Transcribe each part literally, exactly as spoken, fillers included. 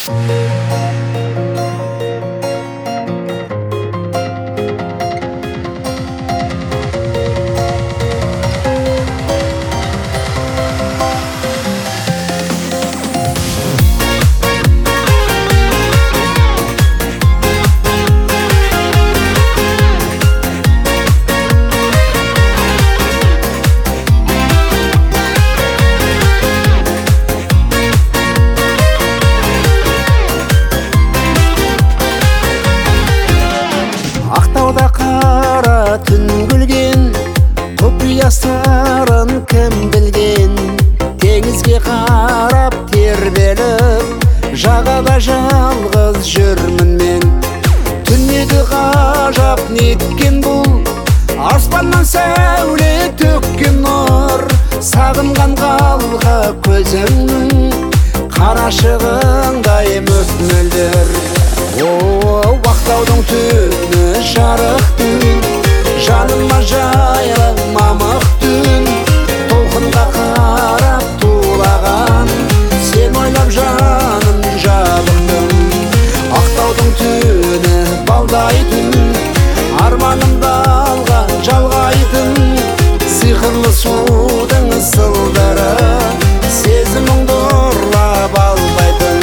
Ақтауда қара түн күлген, құпия сырын кім білген? Теңізге қарап тербеліп, жағада жалғыз жүрмін мен. Түнегі ғажап неткен бұл, аспаннан сәуле төккен нұр. Сағынған қалға көзіңнің, қарашығындай мөп-мөлдір. О, Ақтаудың түні жарық түн, жаныма жайлы мамық түн. Толқынға қарап тулаған, сен ойлап жаным жабықтым. Ақтаудың түні балдайтын, арманымды алға жалғайтын. Сиқырлы судың сылдыры, сезіміңді ұрлап албайтын.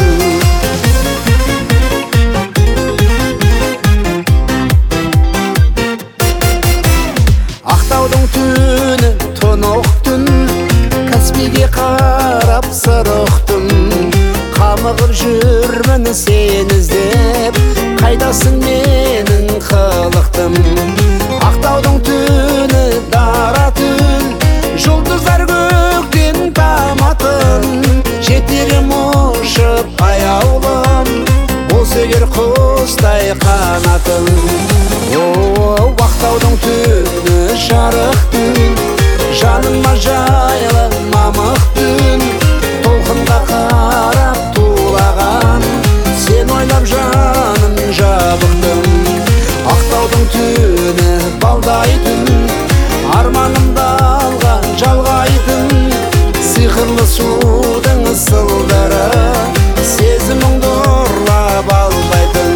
Ақтаудың түні тұнық түн, Каспийге қарап сырықтым. Қамығып жүрмін сен іздеп, қайдасың менің қылықтым. Ақтаудың түні дара түн, жұлдыздар көктен таматын. Жетерім ұшып аяулым, болса егер құстай қанатым. О, Ақтаудың түні жарық түн, жаныма жайлы мамық түн. Толқынға қарап тулаған, сен ойлап жаным жабықтым. Ақтаудың түні балдайтын, арманымды алға жалғайтын. Сиқырлы судың сылдыры, сезіміңді ұрлап албайтын.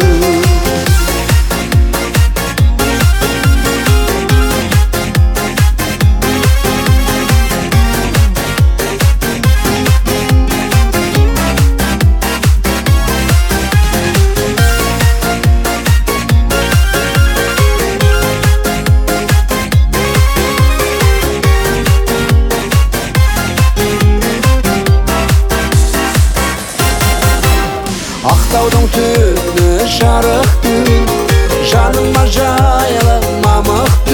Ақтаудың түні жарық түн, жаныма жайлы мамық